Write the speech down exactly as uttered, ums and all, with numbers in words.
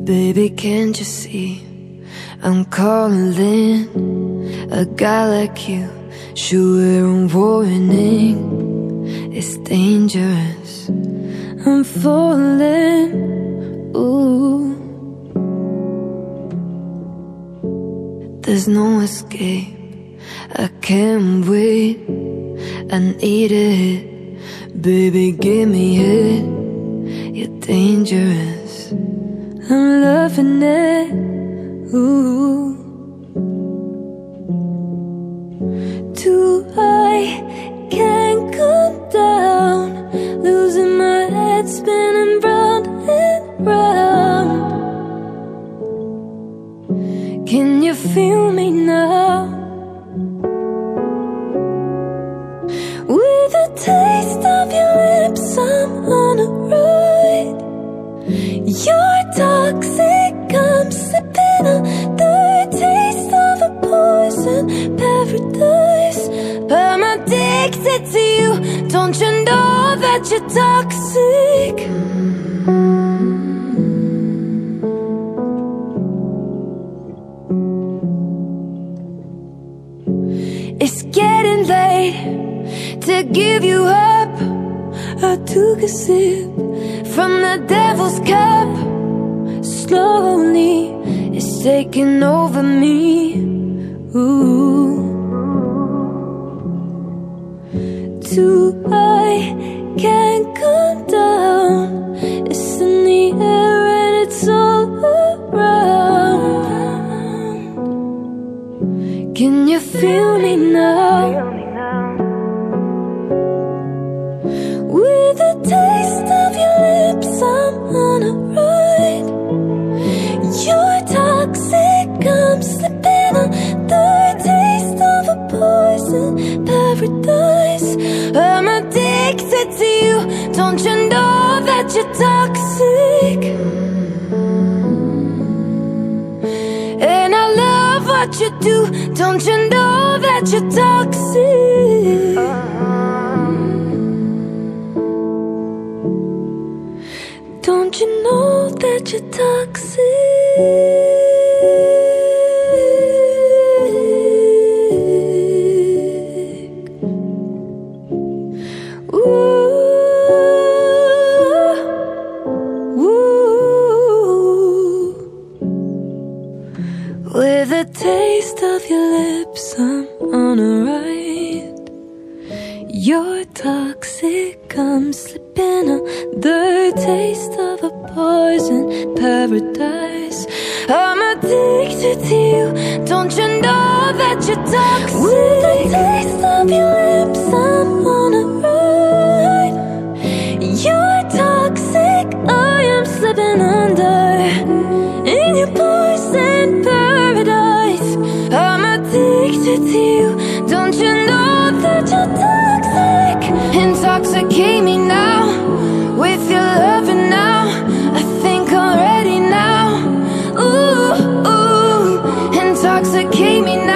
Baby, can't you see I'm calling? A guy like you should wear a warning. It's dangerous, I'm falling. Ooh, there's no escape, I can't wait, I need it. Baby, give me it. You're dangerous, I'm loving it. Ooh, too high, can't come down, losing my head, spinning round and round. Can you feel me now? With a taste of your lips, I'm on a ride. You're toxic, I'm slipping under. Taste of a poison paradise. I'm addicted to you, don't you know that you're toxic? It's getting late to give you up. I took a sip from the devil's cup. Slowly, it's taking over me. Ooh, too high, can't come down. It's in the air and it's all around. Can you feel me now? With a taste of your lips, I'm on a ride. You're toxic, I'm slipping under. Taste of a poison paradise. I'm addicted to you, don't you know that you're toxic? And I love what you do, don't you know that you're toxic? Don't you know that you're toxic? With a taste of your lips, I'm on a ride. You're toxic, I'm slipping under. Taste of a poison paradise. I'm addicted to you, don't you know that you're toxic? With a taste of your lips, I'm on a ride. You're toxic, I am slipping under. In your poison paradise. I'm addicted to you, don't you know that you're toxic? Intoxicate me now, with your loving now. I think I'm ready now. Ooh, ooh, intoxicate me now.